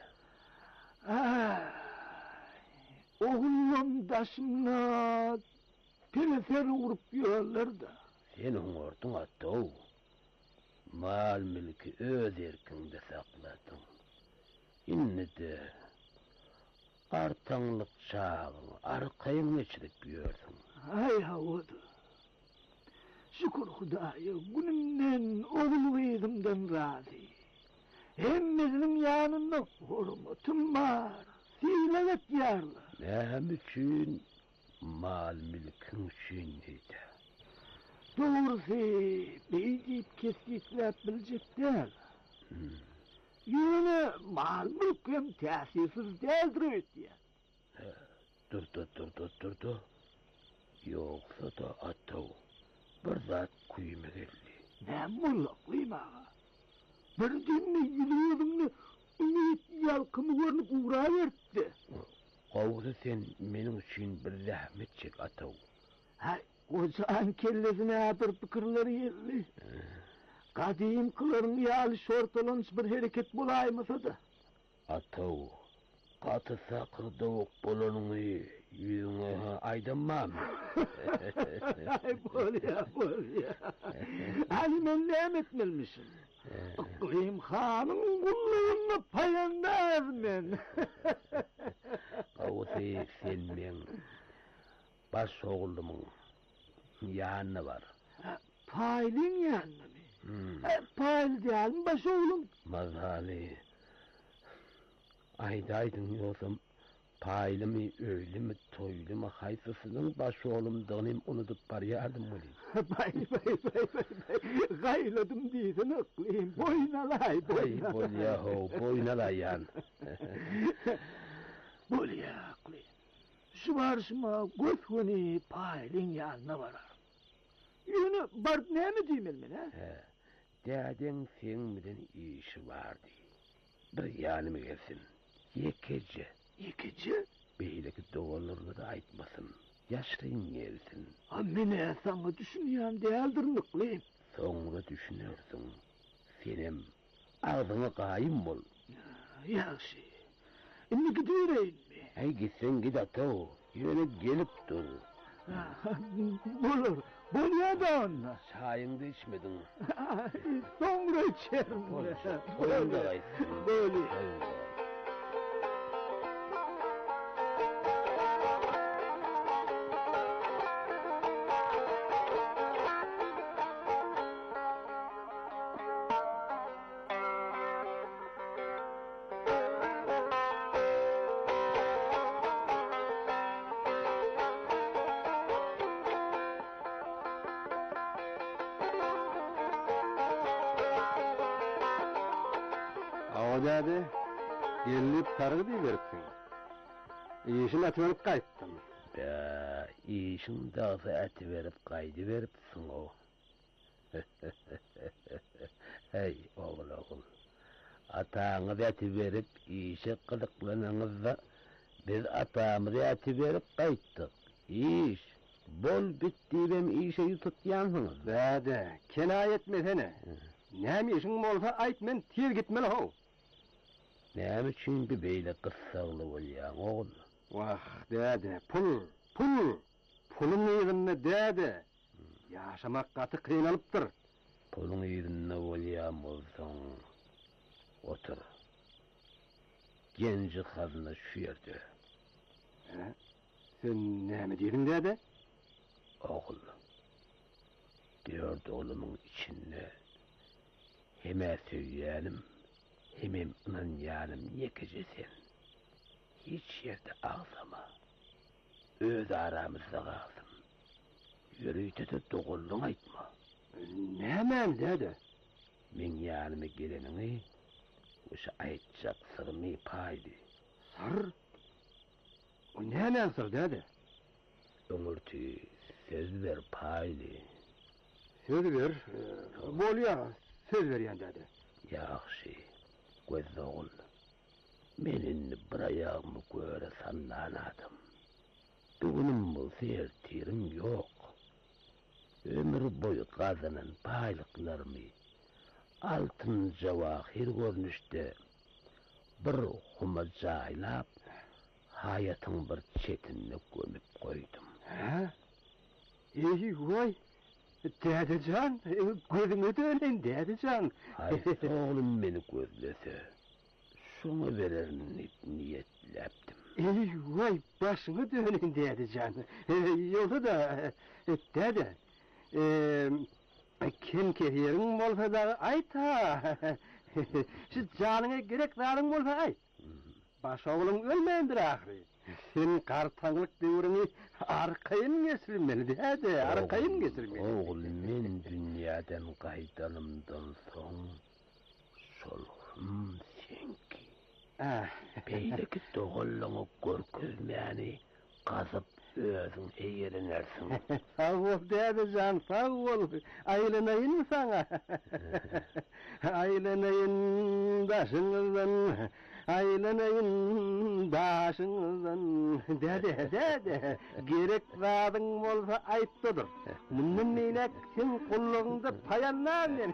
Oğlum taşımla perifer vurup yiyorlar da. Senin ordun atav. Mal mülkü öz erkinde sakladın. İnne de artanlık çağın arkayın içlik yiyorsun. Ay havadı. Şükür Hudaya günümden oğul veydimden razı. Hemmizin yanında hurmatum var. Silevet yarlı. Ne için mal mülkün içindeydi. Doğrusu beycip keskitlep bilecek değil. Yine mal mülküm tesirsiz değildir diye. Dur. Yoksa da atav. Bir zat kuyumu geldi. Ne mulla kuyma? Bir dinle yürüyordum ne ümit yalkımı görünüp uğrayverdi. Qavda sen menin için bir zahmet çek atav. Hay, ocağın kellesine bir fikirleri yerli. Kadim kıların yağış ortalanış bir hareket bulaymasa da. Atav, katı sakırda ok bolanını yüzüne aydanmam. Ay bol ya. Hani ben ne etmelmişim? Kıyım hanım kulluğunu payandaz men. Qavda sen men baş oğlumun yanı var. Paylin yanı mı? Payl değil mi baş oğlum? Mazhali. Aydaydın yolsam paylı mı öyle mi toylu mu haysısının baş oğlumduğunu unutup barıyardım olayım. Bay. Gayladım değilsin ıklıyım. Boynalay. Ay bol yahu boynalay yan. Bol ya ıklıyım. Şu barışıma götgünü paylin yanına varar. Yine bar ne mi diyeyim elmine? Deden sen miden işi vardı. Bir yanıma gelsin. Yekece. Beyleki doğalarını da aytmasın. Yaşlıyın gelsin. Amine sana düşünüyen değildir nıklıyım. Sonra düşünürsün. Senem ağzına kayım bol. Yaxşı. Şimdi gidiyorayım mi? Ay gitsen git atav. Yine gelip dur. Bulur. Bol ya da onunla. Çayını da içmedin. Sonra içerim. Toyun da kaysın. Böyle. Ağabey, gelip sarı diyiversin. İşin atmanıp kayıttım. İşin dağısı eti verip kaydı veripsin o. Hey oğul. Atağınız eti verip işe kılıklanınızda biz atağımızı eti verip kayıttık. İş Bol bittiğim işe yutuklayansınız. Dede, kenayet mesene. Näme işin bolsa ayt, men tez gitmeli ho. Näme üçin bir beýle kıssagly bolýan oğul? Vah dede, pul. Pulun ýerinde dede. Yaşamak gaty kıynalypdyr. Pulun ýerinde bolýan bolsaň, otur. Genci hazyna şu ýerde. Sen näme diýdin dede? Oğul, 4 oğlumun içinde heme söýýänim, hemem ynanýanym ýekejesen. Hiç yerde ağzama. Öz aramızda kalsın. Yürüyte de doğullun aytma. Näme dede? Men ýanyma gelenini oşa aýtjak sırmy paýdy. Sır? O näme sır dede? Öňürti söz ber paýdy. Söz ver. Bolýar, söz berýän dede. Ýaxşy, göz oğul. Menin bir ayağımı göre sallanadım. Bugünüm bolsa ertirim yok. Ömür boyu kazanan paylıklarımı altın cevahir görünüşte bir huma jaylap hayatın bir çetinine gömüp koydum. Ha? Vay! Dedecan, gözüme dönün dedecan. Hayır oğlum beni gözlese. Şunu vererini niyetleptim. Vay, başımı dönün dedecan. Yolda da, dede, kim kehirin bolsa da ayt ha. Şu canına gerek zarın bolsa ayt. Baş oğlum ölmeyendir ahri. Sen kartanlık devrini arkayın geçirmeli dede, arkayın geçirmeli. Oğul, men dünyadan kaydanımdan son solhum senki. Beýleki doğulluğu görkezmeni kazıp özün eýerinersin. Sağ ol dedecan, sağ ol. Aylanayın mı sana? Aylanayın başınızdan, aylanayın başınızdan. Dede, gerek zadın bolsa ayttıdır. Bunun neylek sen kulluğunda payanlar men.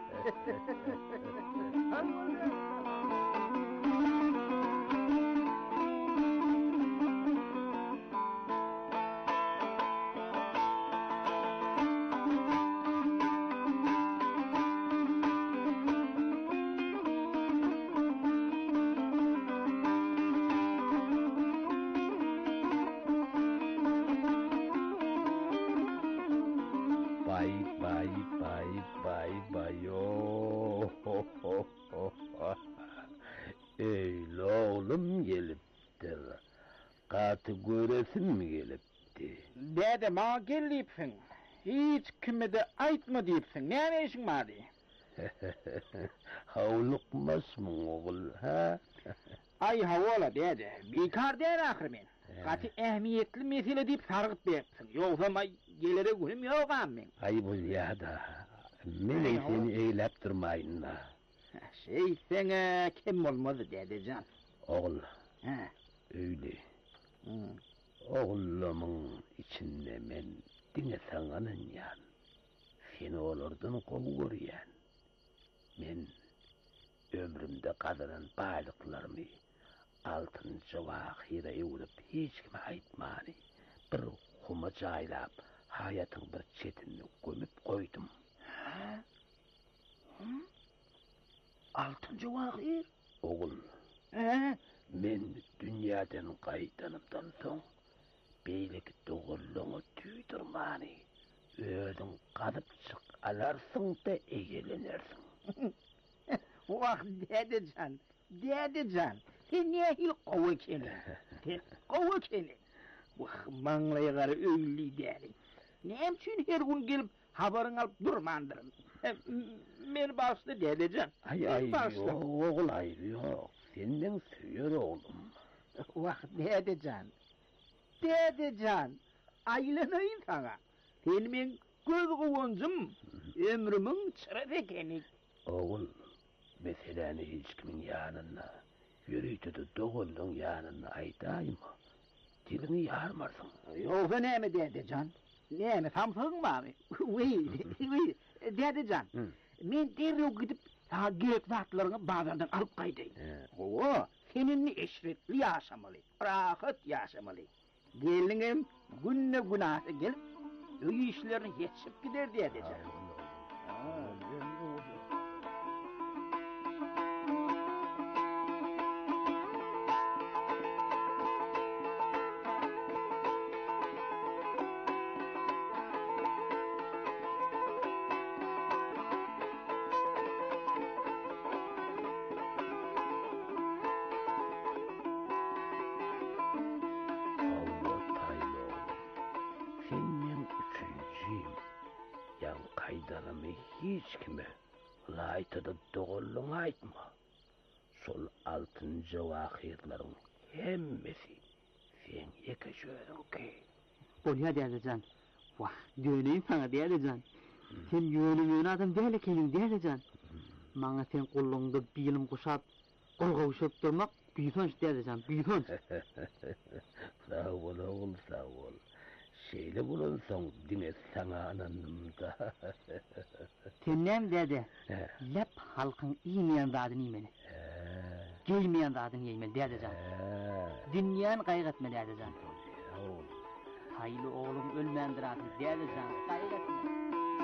Bay Ey oğlum gelipdir. Katı göresin mi gelipdi? Dede ma gelipsin. Hiç kime de aytma deyipsin. Ne işin var diye? Havlukmaz mı oğul ha? Ay havola dede. Bikar der ahir men. Katı ehmiyetli mesele deyip sargıp beripsin. Yoksa ma gelere günüm yok men. Ay bu ya da. Men seni eylaptırmayın da. Sana kim olmadı dedecan? Oğul. Öyle. Oğlumun içinde men dine sananın yan. Seni olurdun kol görüyen. Men ömrümde kazanan baylıklarımı altın cevahire eğilip hiç kime aytmani bir huma jaylap hayatın bir çetinini gömüp koydum. Altın cevahir? Oğul. Men dünyadan kaydanımdan soň beýleki doğulluğu tüýdirmani özüň kadıp çık alarsın da eýelenersin. Vah dedecan, sen niye hil kovu kelin? Kovu kelin. Vah maňlaýgary öýli därin. Nem üçin her gün gelip habaryň alyp durmandyryn? Men başly dedecan. Ay oğul ay yok. Senden söýür oğlum. Vah dedecan, aýlanaýyn sana. Sen men göz gowancym, ömrümiň çyrap ekeni. Oğul, meseleni hiç kimin yanına, yürüytü de doğullun yanına aytayma. Dilini yarmarsın. Yoksa näme dedecan? Ne Samsun mı? Uy, dedecan. Men derreo gidip ha gerek zatlarını bazardan alıp kaydayım. Oo, seninle eşretli yaşamalı, rahat yaşamalı. Gelinim günne günahı gelip öy işlerini yetişip gider dedecan. Hiç kime laytada doğrulan aytma. Sol altıncı vakitlerin hemmesi sen yekişörün ki. Bolya dedecan. Vah, döneyim sana dedecan. Sen yönün adam değil ekenin dedecan. Bana sen kolluğunda bilim kuşap, kolgavuşup durmak büyütönç dedecan, büyütönç. Sağ ol oğul, sağ ol. Şeyle bulunsan dine sana ananımda. Sennem dede, lep halkın iymeyen dadını yemeli. Gelmeyen dadını yemeli dedecan. Dinleyen kaygıtma dedecan. Hayli oğlum ölmeyendir artık dedecan, kaygıtma.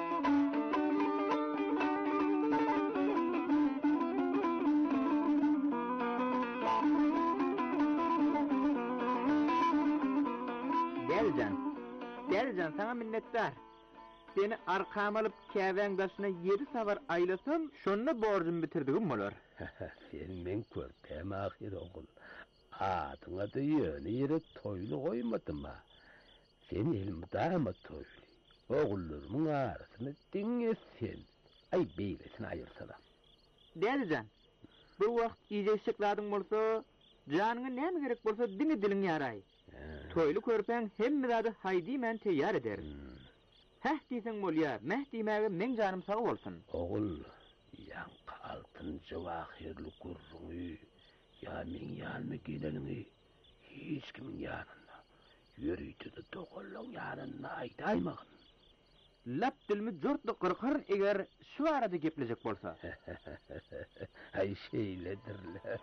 Dercan sana minnettar. Seni arkam alıp käven başına 7 savar aylasam, şonuna borcum bitirdigim olur. Sen men körpem ahir oğul. Adına da yönü yere toylu koymadın mı? Sen elimde mı toylu? Oğullarımın arasını dinlesin. Ay beylesin ayırsana. Dercan, bu vakt iyice şıkladın bolsa, canını ne mi gerek bolsa dini dilin yaray. Toylu körpen hemmidadı haydi men teyyar ederim. Heh deysen bolya, meh deymege men canım sağ olsun. Oğul, yankı altıncı vakirli kurrunu, ya men yanıma gelenini, hiç kimin yanına, yürüydü de doğullun yanına aydaymağın. Lap dilimi jortlu kırkarın eğer şu arada geplecek bolsa. Ay şeyledirler.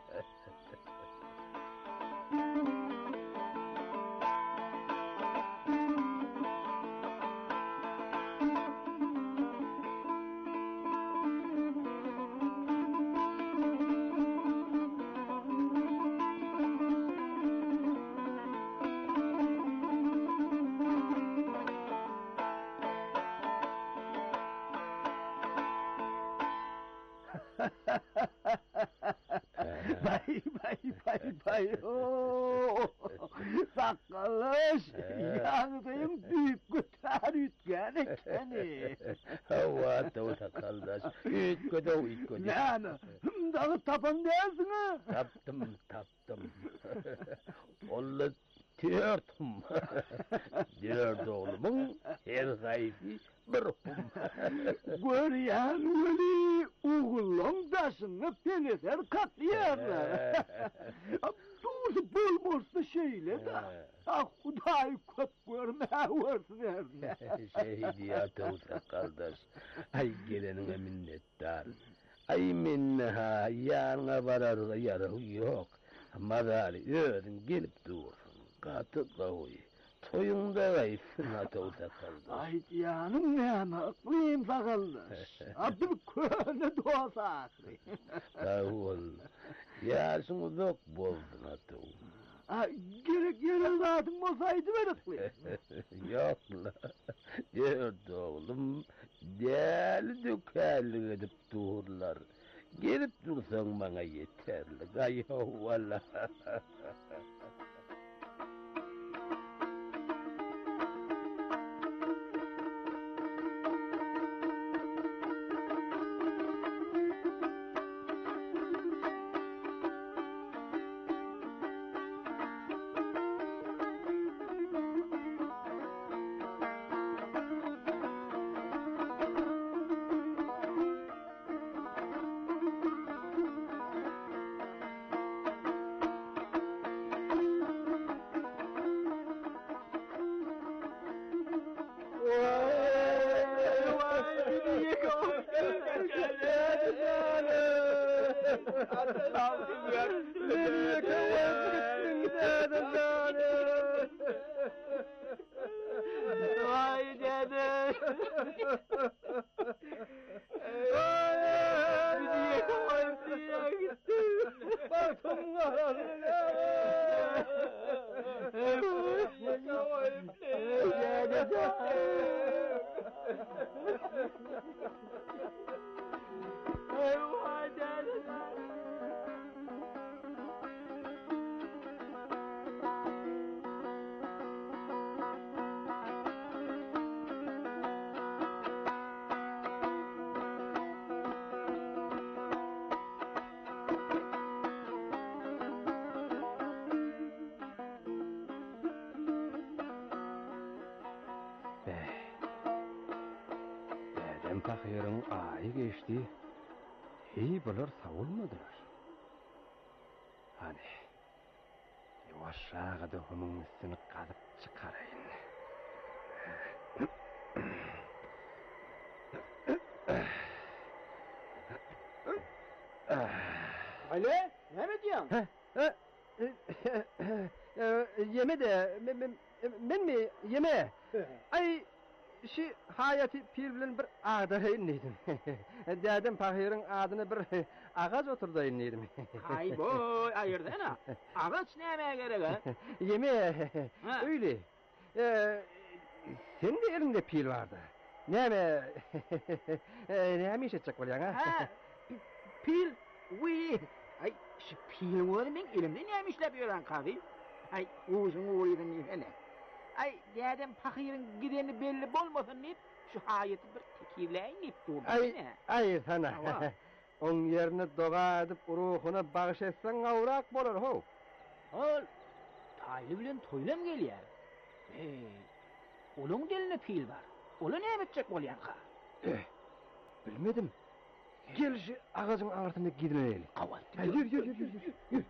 Bay, ooo, sakalış, yanıdayım büyük gütar ütgen ekeni. Hava da sakaldaş, ütködö. Yani, dağı tapan değilsin ha? Taptım. Olla tiyörtüm. Dört oğlumun her gayfi bir hum. Görüyen öyle uğullon taşını peneser katlıyarlar. Doğrusu bulmuştu şeyle de. Ah Huday köp görme varsın erle. Şey diyatı sakaldaş. Ay gelenine minnettar. Ay minnaha yanına vararga yarı yok. Madali öğün gelip dursun. Katı kavuy. Toyunda gayfın atı sakaldaş. Ay canım yani aklıyım sakaldaş. Abdül köne doğasa aklı. Davul. Yaşın uzak bozdun atı. Gerek yere zaten olsaydı verekli. Yok la. Dört oğlum deli dökerli edip dururlar. Gelip dursan bana yeterli. Gayo valla. Beni kavga dede canım. Vay dede. Niye kavga gittin? Başım ağrıyor. Dedem Tahir'in ayı geçti. İyi bular savulmadılar. Hani yavaşağı da onun üstünü kazıp çıkarayım. Ale, ne mi diyorsun? Yeme de ben mi yeme? Ay şu hayati pir bilen bir ağda inleydim. Dedem Tahir'in adını bir ağaç oturda inleydim. Hay boy, ayırdana. Ağaç neye gerek ha? Yeme Ha. öyle. Senin de elinde pil vardı. Neme neme işe çakvalyan ha? Ha, pil, uy. Ay, şu pil var mı elimde neymiş yapıyorsun kahve? Ay, uzun uğraydın ne? Ay, dedem Tahir'in gideni belli olmasın deyip şu hayatı bir tekirleyin deyip durdu. Ay sana. Hava. On yerine doğa edip ruhuna bağışetsen avrak bolur ho. Ol, taylı bilen toylam geliyor. Onun diline pil var. Ola ne edecek bolyan ha? Bilmedim. Gel şu ağacın ağırtında gidinelim. Avat. Yürü.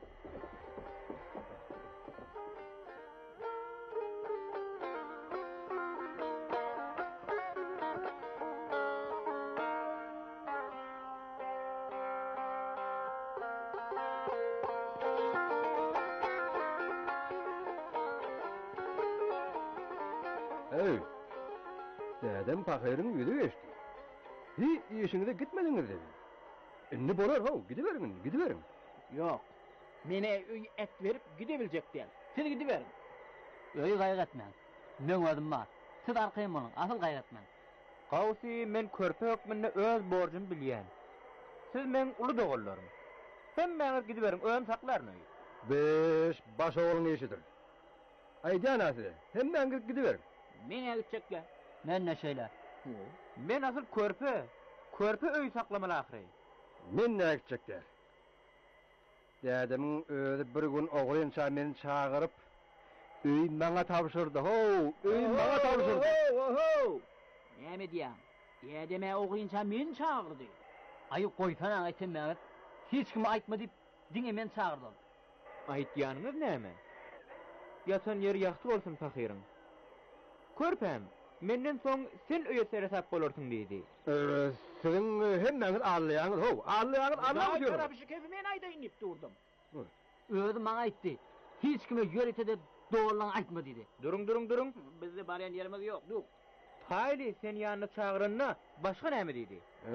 Hey, dedem Tahir'in yüzü geçti. Hiç işinize gitmediniz dedi. Ne bolar ho, gidiverin. Yok. Mene öy et verip gidebilecek değil. Siz gidiverin. Öy gaýgatman. Men adım var. Siz arkaýym bolan, asıl gaýgatman. Gawsy men körpe hökmünde öz borjum bilýän. Siz men uly dogallarym. Sen meňir gidiberin, öň saklaryn öý. Beş baş oğlun işidir. Aydan aslı, hemen gidiverin. Mene gidecekler. Men neşeyle. Men asyl körpe öý saklamaly ahry. Men ne gidecekler? Dedemin özü bir gün oğlunça meni çağırıp, öý maňa tapşyrdy, ho, öý maňa tapşyrdy. Ne mi diýän? Dedeme oğuyunca men çağırdı. Ayy goýsana aýtym men. Hiç kim aýtma dip diňe men çağırdylar. Aýtýanyňyz näme? Ýatan ýer ýaxty bolsun Tahyryň. Körpem, menden soň sen öýe serasap bolarsyň diýdi. Sizin hemmeňiz ağlaýaňyz, ho, ağlaýaňyz Daha bir şey men ayda inip durdum. Özü maňa aýtdy. Hiç kime ýörete de doğrulan aýtma diýdi. Durun. Bizde baryan yerimiz yok. Dur. Hayli sen ýanyna çağıranyna başga näme diýdi?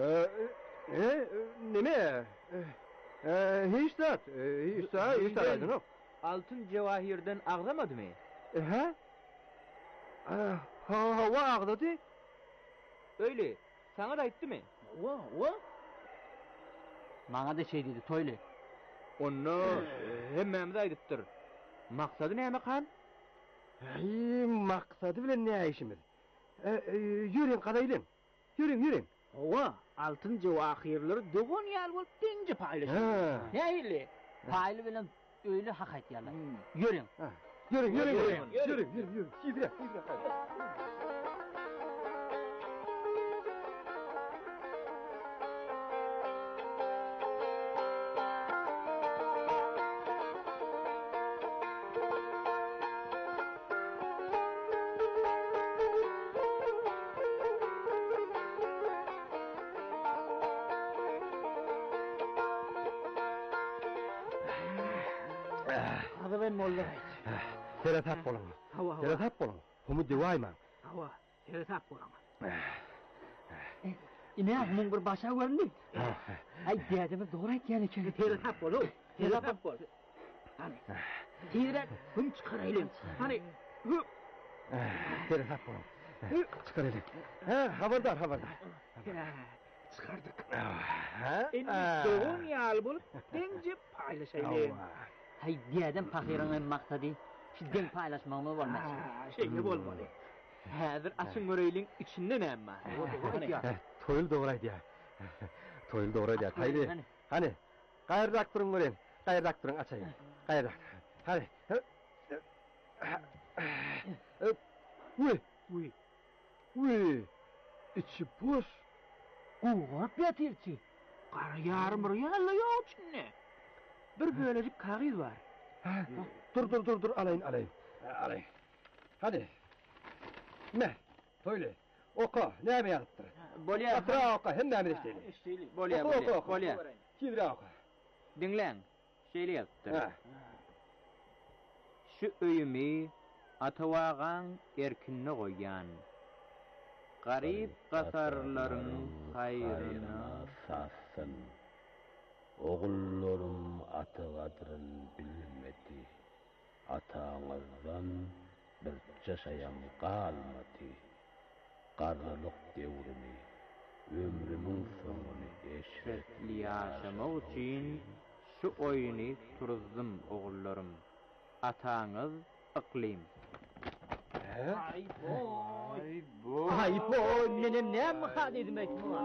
Neme? Hiç dat aydın o. Altın cevahirden ağlamadymy? Ha, hava ağladı. Öyle. Sana da aýtdymy? Wa. Maňa da şey diýdi, toýly. Onu hemmemiz aýdypdyr. Maksady näme kan? Maksady bilen ne işimiz? Yürüyün kadaylın. Yürüyün. Wa, altın cevahirleri dogon ýal bolup diňje paýlaşýar. Ha. Nähili? Paýly bilen öýle hak aýtýarlar. Yürüň. Yürü. Sidre. ben mollak ayt. Sere tap bolun. Hava. Sere tap bolun. Humu diwayman. Hava. Sere tap bolan. İne ağımın bir başa göründü. Ay diyeceğime doğru aytyan eken. Sere tap bol. Sere tap bol. Hani. Tire hım çıkarayım. Hani. Sere tap bolun. Çıkar ele. Haberdar. Çıkardık. Ha? Doğum yal bolup denge paylaşayım. Ay diyeceğim pahiranın maksadı. Şidden paylaşmağımı olmaz. Şeyle bolmalı. Häzir açın göreýliň içinde näme? Toyul doğraydı ya. Toyul doğraydı ya. Haydi. Hani. Gayrdak durun gören. Gayrdak durun açayım. Gayrdak. Hadi. Uy. İçi boş. Uğup yatirçi. Qara yarım riyalla yok içinde. Bir böylecik kağıt var. Dur. Alayın. Hadi. Ne? Toylu. Oku. Ne mi yaptır? Bolýar. Atra oku. Hem de emir işteyli. Bolýar. Çivri oku. Dinleň. Şeýle ýapdyr. Ha. Şu öýümi atawağan erkinne goýan. Garip gasarlaryň haýryna sassın. Oğullarım atı kadrın bilmedi. Atağınızdan bir yaşayan kalmadı. Qarlılık devrimi, ömrümün sonunu şertli yaşamak için şu oyunu turuzdum oğullarım. Atağınız ıklim. Ay boy, nenem ne mıhad edmek bu?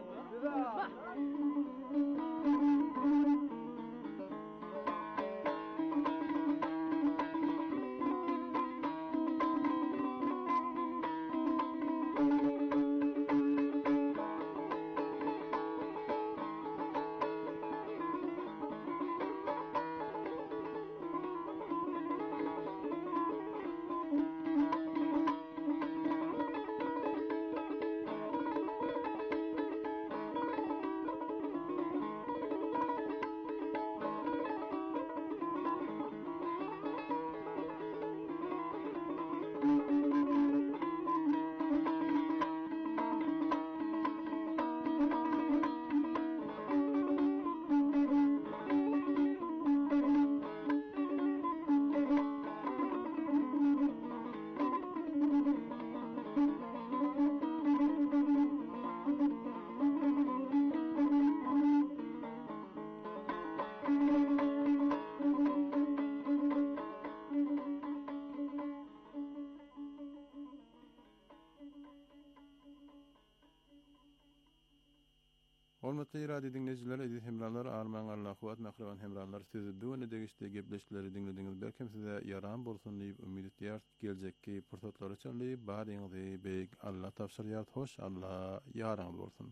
Hormatly ýa-da dinleýijiler, edip hemralar, arman Allahwat mahrawan hemralar, siz bu öne degişde gepleşleri dinlediňiz. Belkem size yaram bolsun diýip ümid edýär. Geljekki pursatlary üçin badyňyzy beýik Allah tapşyrýar. Hoş Allah ýaraňyz bolsun.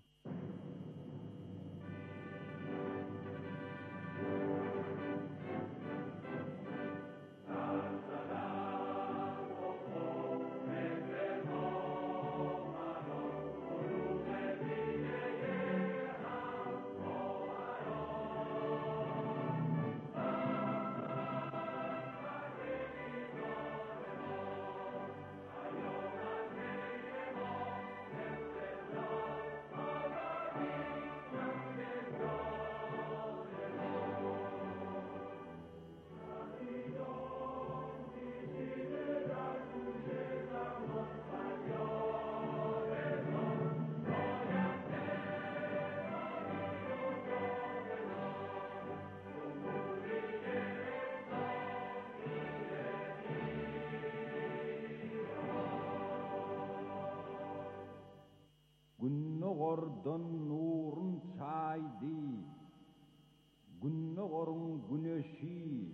Günnogordan nurun çaydı, günnogorun güneşi,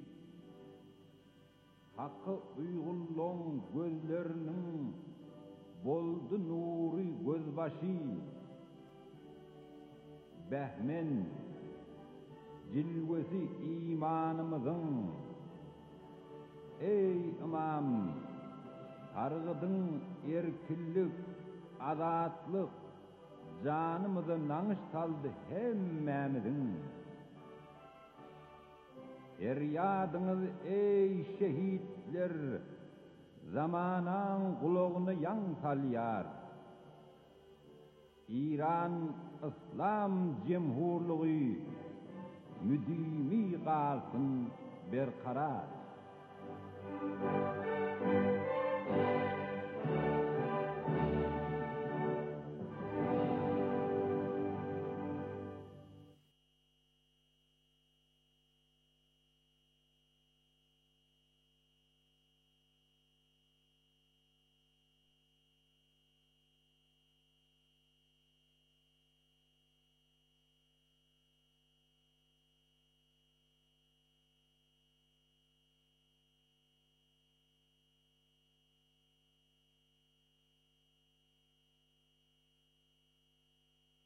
hakkı uygulluğun gözlerinin boldu nuri gözbaşı. Behmen, cilvesi imanımızın, ey imam, targıdın erkillik, azatlık, canımıza nanış saldı hemmemizin. Eryadınız ey şehitler, zamanan kulağını yan salyar. İran İslam Cemhurluğu müdimi kalsın berkarar.